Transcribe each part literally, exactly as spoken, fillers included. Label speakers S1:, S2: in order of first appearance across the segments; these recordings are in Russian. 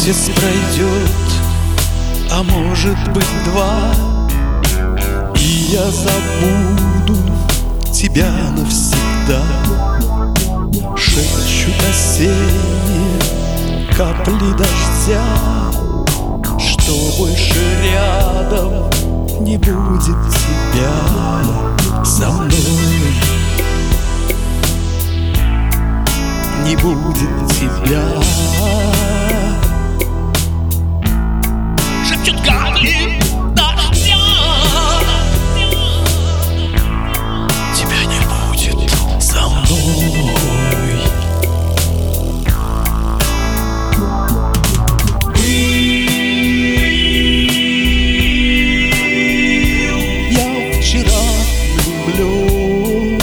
S1: Месяц пройдет, а может быть два, и я забуду тебя навсегда. Шепчут осенние капли дождя, что больше рядом не будет тебя со мной. Не будет тебя.
S2: Шепчут капли дождя,
S1: тебя не будет со мной. Я вчера влюблен,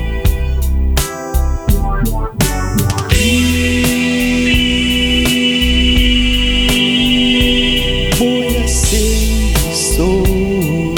S1: мой осенний сон.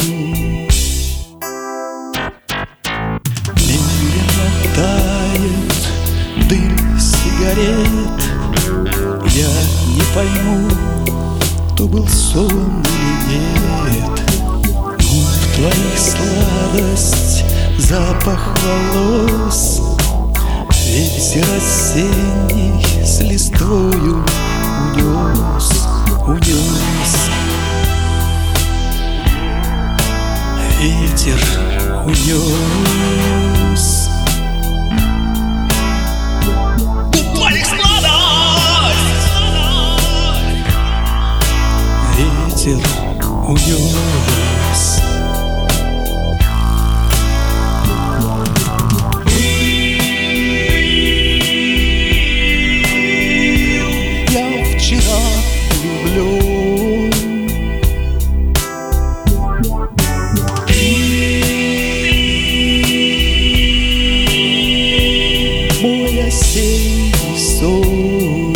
S1: Медленно тает дым сигарет, я не пойму, то был сон или нет. Губ твоих сладость, запах волос, ветер осенний с листвою унес, унес. Ветер унес.
S2: губ твоих сладость,
S1: Ветер унес. Я вчера влюблен, мой осенний сон.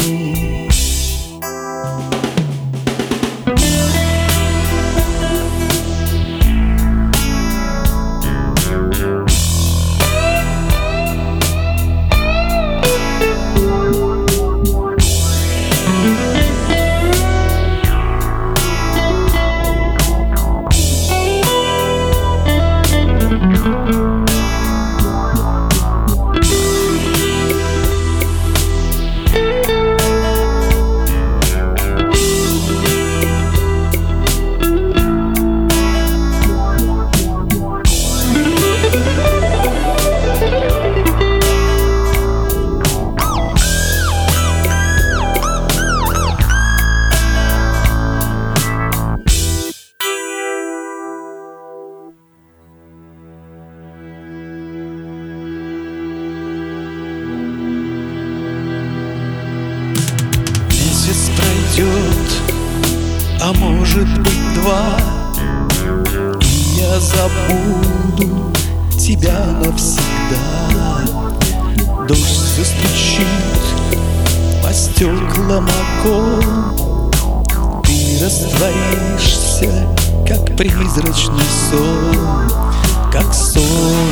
S1: Месяц пройдет, а может быть два, и я забуду тебя навсегда. Дождь застучит по стеклам окон, ты растворишься, как призрачный сон, как сон.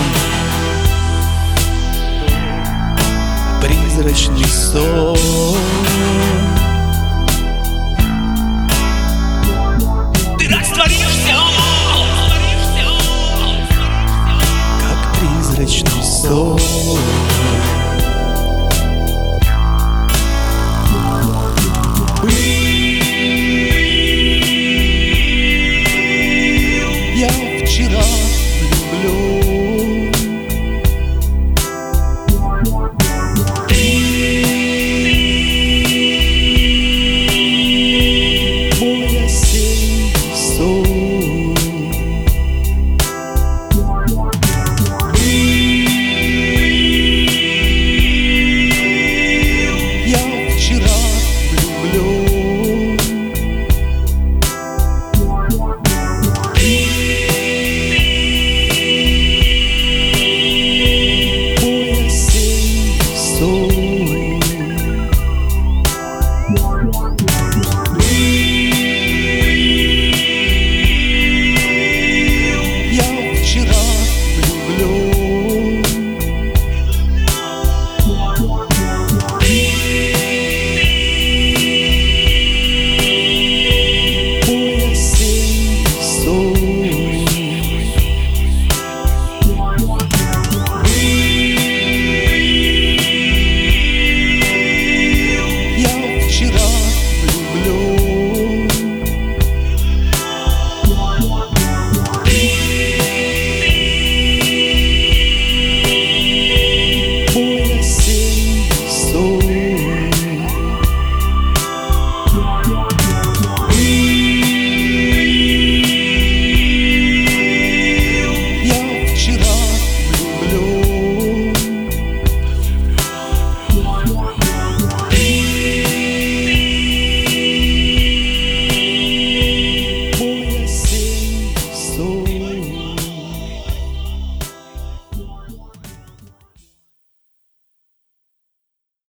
S1: Призрачный сон.
S2: ты растворишься,
S1: Как призрачный сон.